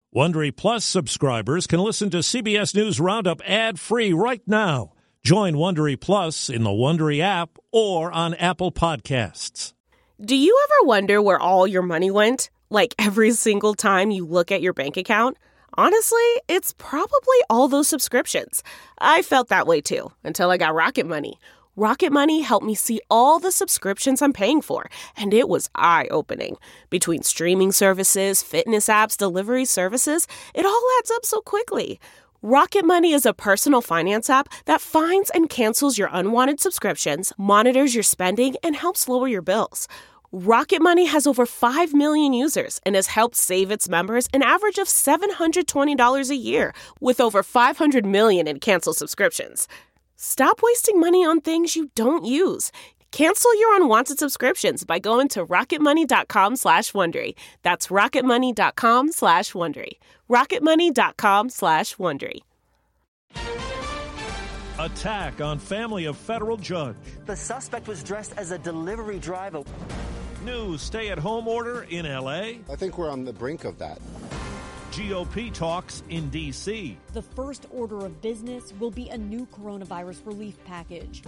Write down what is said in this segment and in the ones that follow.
Wondery Plus subscribers can listen to CBS News Roundup ad-free right now. Join Wondery Plus in the Wondery app or on Apple Podcasts. Do you ever wonder where all your money went? Like every single time you look at your bank account? Honestly, it's probably all those subscriptions. I felt that way too, until I got Rocket Money. Rocket Money helped me see all the subscriptions I'm paying for, and it was eye-opening. Between streaming services, fitness apps, delivery services, it all adds up so quickly. Rocket Money is a personal finance app that finds and cancels your unwanted subscriptions, monitors your spending, and helps lower your bills. Rocket Money has over 5 million users and has helped save its members an average of $720 a year, with over 500 million in canceled subscriptions. Stop wasting money on things you don't use. Cancel your unwanted subscriptions by going to rocketmoney.com/Wondery. That's rocketmoney.com/Wondery. rocketmoney.com/Wondery. Attack on family of federal judge. The suspect was dressed as a delivery driver. New stay-at-home order in L.A. I think we're on the brink of that. GOP talks in D.C. The first order of business will be a new coronavirus relief package.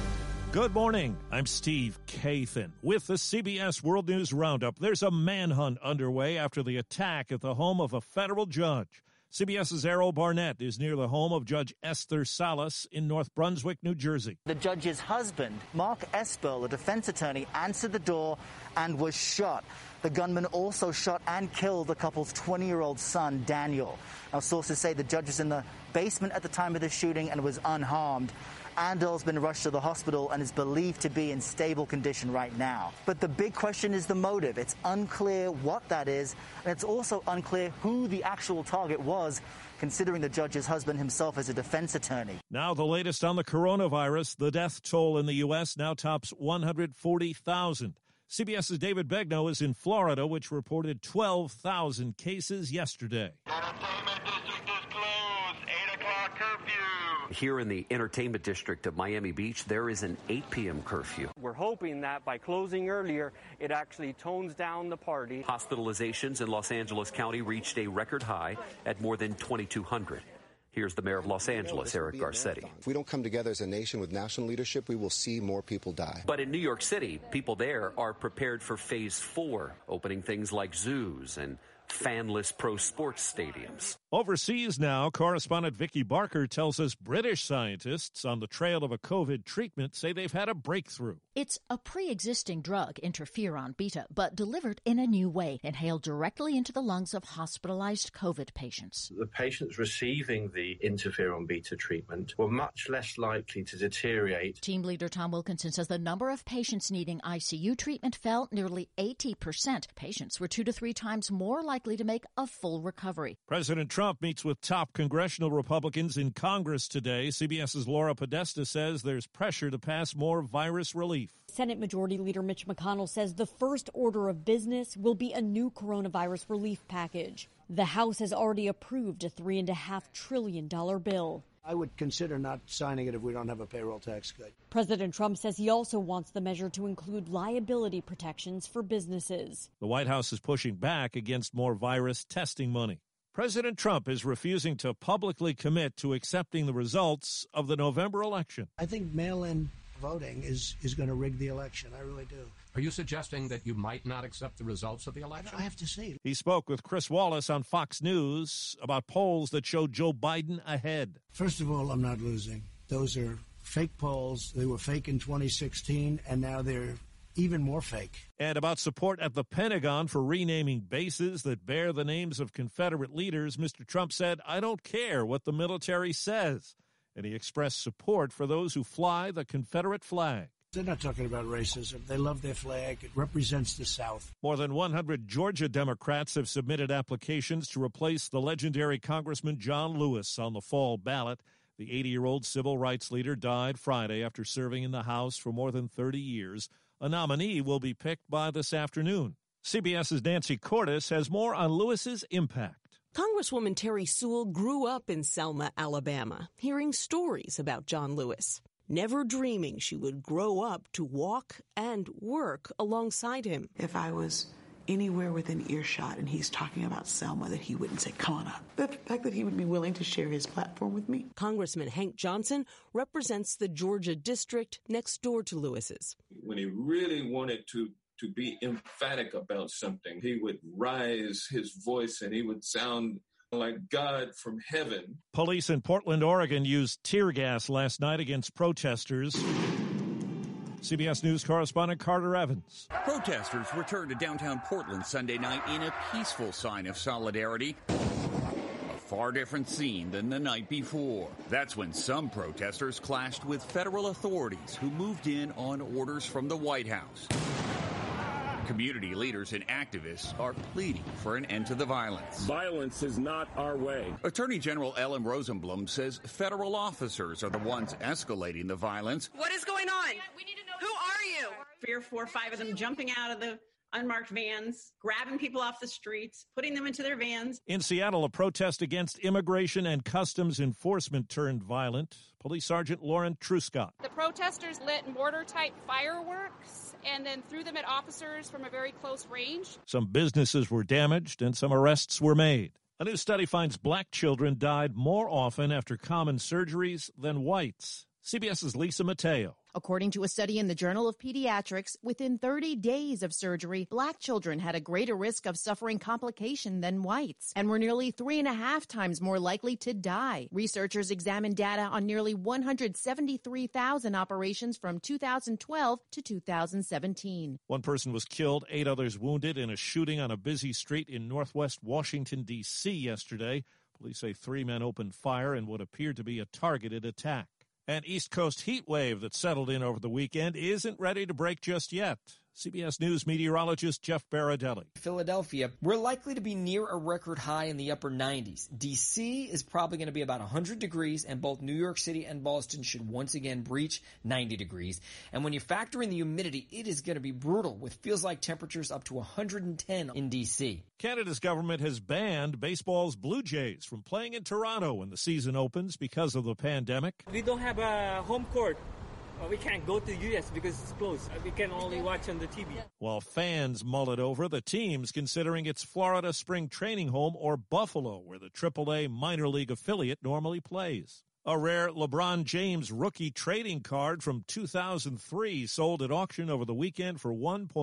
Good morning. I'm Steve Kathan. With the CBS World News Roundup, there's a manhunt underway after the attack at the home of a federal judge. CBS's Errol Barnett is near the home of Judge Esther Salas in North Brunswick, New Jersey. The judge's husband, Mark Esper, a defense attorney, answered the door and was shot. The gunman also shot and killed the couple's 20-year-old son, Daniel. Now, sources say the judge was in the basement at the time of the shooting and was unharmed. Andel's been rushed to the hospital and is believed to be in stable condition right now. But the big question is the motive. It's unclear what that is, and it's also unclear who the actual target was, considering the judge's husband himself is a defense attorney. Now the latest on the coronavirus. The death toll in the U.S. now tops 140,000. CBS's David Begnaud is in Florida, which reported 12,000 cases yesterday. Entertainment district is closed. 8 o'clock curfew. Here in the entertainment district of Miami Beach, there is an 8 p.m. curfew. We're hoping that by closing earlier, it actually tones down the party. Hospitalizations in Los Angeles County reached a record high at more than 2,200. Here's the mayor of Los Angeles, Eric Garcetti. If we don't come together as a nation with national leadership, we will see more people die. But in New York City, people there are prepared for phase 4, opening things like zoos and fanless pro sports stadiums. Overseas now, correspondent Vicky Barker tells us British scientists on the trail of a COVID treatment say they've had a breakthrough. It's a pre-existing drug, interferon beta, but delivered in a new way, inhaled directly into the lungs of hospitalized COVID patients. The patients receiving the interferon beta treatment were much less likely to deteriorate. Team leader Tom Wilkinson says the number of patients needing ICU treatment fell nearly 80%. Patients were 2 to 3 times more likely to make a full recovery. President Trump meets with top congressional Republicans in Congress today. CBS's Laura Podesta says there's pressure to pass more virus relief. Senate Majority Leader Mitch McConnell says the first order of business will be a new coronavirus relief package. The House has already approved a $3.5 trillion bill. I would consider not signing it if we don't have a payroll tax cut. President Trump says he also wants the measure to include liability protections for businesses. The White House is pushing back against more virus testing money. President Trump is refusing to publicly commit to accepting the results of the November election. I think mail-in voting is going to rig the election. I really do. Are you suggesting that you might not accept the results of the election? I have to see. He spoke with Chris Wallace on Fox News about polls that showed Joe Biden ahead. First of all, I'm not losing. Those are fake polls. They were fake in 2016, and now they're even more fake. And about support at the Pentagon for renaming bases that bear the names of Confederate leaders, Mr. Trump said, "I don't care what the military says." And he expressed support for those who fly the Confederate flag. They're not talking about racism. They love their flag. It represents the South. More than 100 Georgia Democrats have submitted applications to replace the legendary Congressman John Lewis on the fall ballot. The 80-year-old civil rights leader died Friday after serving in the House for more than 30 years. A nominee will be picked by this afternoon. CBS's Nancy Cordes has more on Lewis's impact. Congresswoman Terry Sewell grew up in Selma, Alabama, hearing stories about John Lewis, never dreaming she would grow up to walk and work alongside him. If I was anywhere within earshot and he's talking about Selma, that he wouldn't say, come on up. The fact that he would be willing to share his platform with me. Congressman Hank Johnson represents the Georgia district next door to Lewis's. When he really wanted to be emphatic about something, he would raise his voice and he would sound like God from heaven. Police in Portland, Oregon used tear gas last night against protesters. CBS News correspondent Carter Evans. Protesters returned to downtown Portland Sunday night in a peaceful sign of solidarity. A far different scene than the night before. That's when some protesters clashed with federal authorities who moved in on orders from the White House. Community leaders and activists are pleading for an end to the violence. Violence is not our way. Attorney General Ellen Rosenblum says federal officers are the ones escalating the violence. What is going on? We need to know. Who are you? 3 or 4 or 5 of them jumping out of the unmarked vans, grabbing people off the streets, putting them into their vans. In Seattle, a protest against immigration and customs enforcement turned violent. Police Sergeant Lauren Truscott. The protesters lit mortar-type fireworks and then threw them at officers from a very close range. Some businesses were damaged and some arrests were made. A new study finds black children died more often after common surgeries than whites. CBS's Lisa Mateo. According to a study in the Journal of Pediatrics, within 30 days of surgery, black children had a greater risk of suffering complication than whites and were nearly 3.5 times more likely to die. Researchers examined data on nearly 173,000 operations from 2012 to 2017. One person was killed, 8 others wounded in a shooting on a busy street in northwest Washington, D.C. yesterday. Police say 3 men opened fire in what appeared to be a targeted attack. An East Coast heat wave that settled in over the weekend isn't ready to break just yet. CBS News meteorologist Jeff Baradelli. Philadelphia, we're likely to be near a record high in the upper 90s. D.C. is probably going to be about 100 degrees, and both New York City and Boston should once again breach 90 degrees. And when you factor in the humidity, it is going to be brutal, with feels-like temperatures up to 110 in D.C. Canada's government has banned baseball's Blue Jays from playing in Toronto when the season opens because of the pandemic. We don't have a home court. We can't go to the U.S. because it's closed. We can only watch on the TV. While fans mull it over, the team's considering its Florida spring training home or Buffalo, where the AAA minor league affiliate normally plays. A rare LeBron James rookie trading card from 2003 sold at auction over the weekend for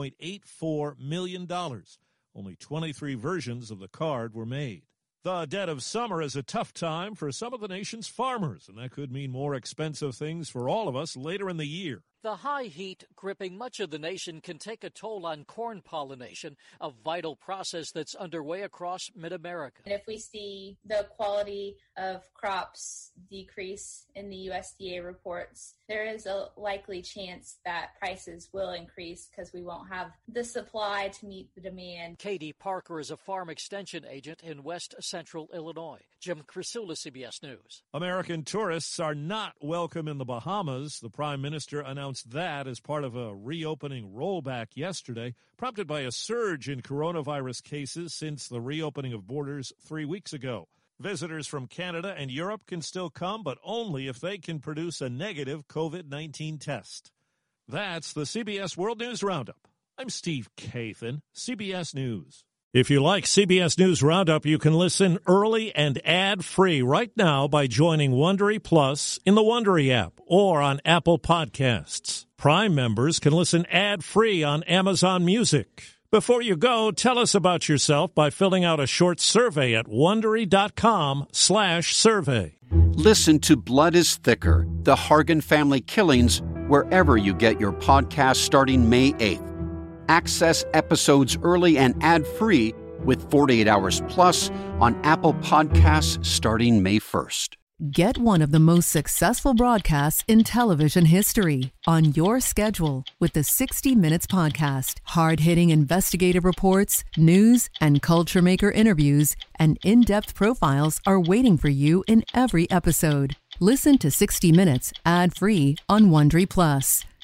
$1.84 million. Only 23 versions of the card were made. The dead of summer is a tough time for some of the nation's farmers, and that could mean more expensive things for all of us later in the year. The high heat gripping much of the nation can take a toll on corn pollination, a vital process that's underway across mid-America. And if we see the quality of crops decrease in the USDA reports, there is a likely chance that prices will increase because we won't have the supply to meet the demand. Katie Parker is a farm extension agent in west central Illinois. Jim Crisula, CBS News. American tourists are not welcome in the Bahamas. The Prime Minister announced that as part of a reopening rollback yesterday, prompted by a surge in coronavirus cases since the reopening of borders 3 weeks ago. Visitors from Canada and Europe can still come, but only if they can produce a negative COVID-19 test. That's the CBS World News Roundup. I'm Steve Kathan, CBS News. If you like CBS News Roundup, you can listen early and ad-free right now by joining Wondery Plus in the Wondery app or on Apple Podcasts. Prime members can listen ad-free on Amazon Music. Before you go, tell us about yourself by filling out a short survey at Wondery.com/survey. Listen to Blood is Thicker, the Hargan family killings, wherever you get your podcast starting May 8th. Access episodes early and ad-free with 48 Hours Plus on Apple Podcasts starting May 1st. Get one of the most successful broadcasts in television history on your schedule with the 60 Minutes Podcast. Hard-hitting investigative reports, news, and culture maker interviews, and in-depth profiles are waiting for you in every episode. Listen to 60 Minutes ad-free on Wondery Plus.